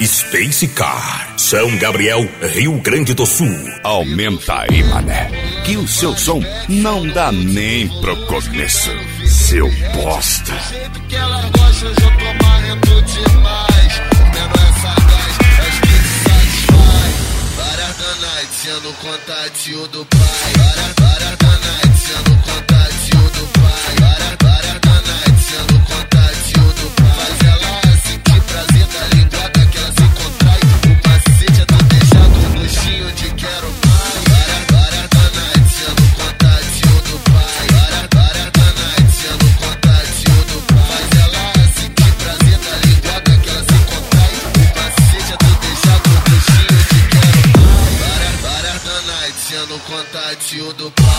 Space Car, São Gabriel, Rio Grande do Sul. Aumenta aí, mané, que o seu som não dá nem pro começo, seu bosta. Do jeito que ela gosta, eu tô marrento demais. Comendo essa gás, acho que te satisfaz. Várias da night, sendo contatinho do pai. Várias da night, sendo contatinho do pai. Várias da night, sendo contatinho do pai. Faz ela sentir prazer da linguada que ela se contrai. O macete é do deixado, um gostinho de quero mais. Várias da night, sendo contatinho do pai. Várias da night, sendo contatinho do pai. Faz ela sentir prazer da linguada que ela se contrai. O macete é do deixado, um gostinho de quero mais. Várias da night, sendo contatinho do pai.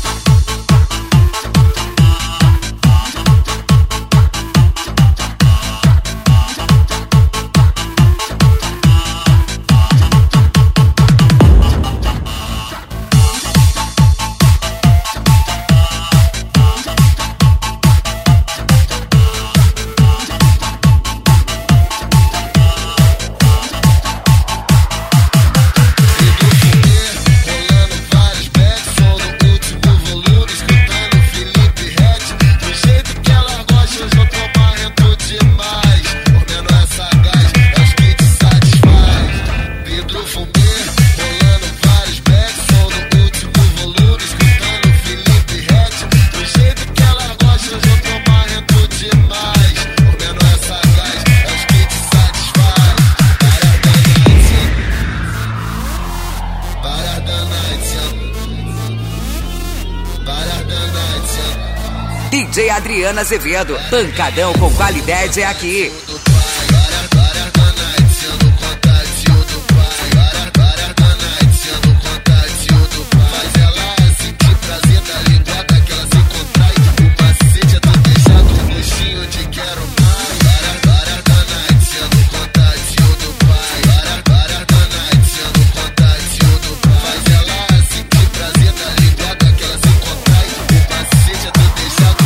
DJ Adriana Azevedo, pancadão com qualidade é aqui.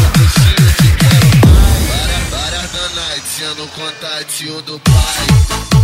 Sendo contatinho do pai.